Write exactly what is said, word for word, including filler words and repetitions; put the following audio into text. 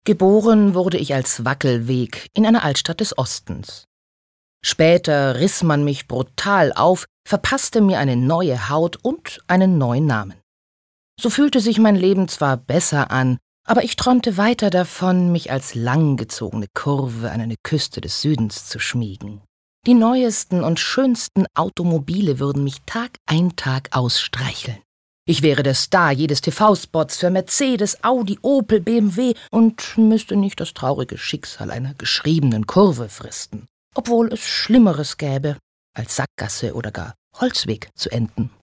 Geboren wurde ich als Wackelweg in einer Altstadt des Ostens. Später riss man mich brutal auf, verpasste mir eine neue Haut und einen neuen Namen. So fühlte sich mein Leben zwar besser an, aber ich träumte weiter davon, mich als langgezogene Kurve an eine Küste des Südens zu schmiegen. Die neuesten und schönsten Automobile würden mich Tag ein Tag aus streicheln. Ich wäre der Star jedes T V-Spots für Mercedes, Audi, Opel, B M W und müsste nicht das traurige Schicksal einer geschriebenen Kurve fristen, obwohl es Schlimmeres gäbe, als Sackgasse oder gar Holzweg zu enden.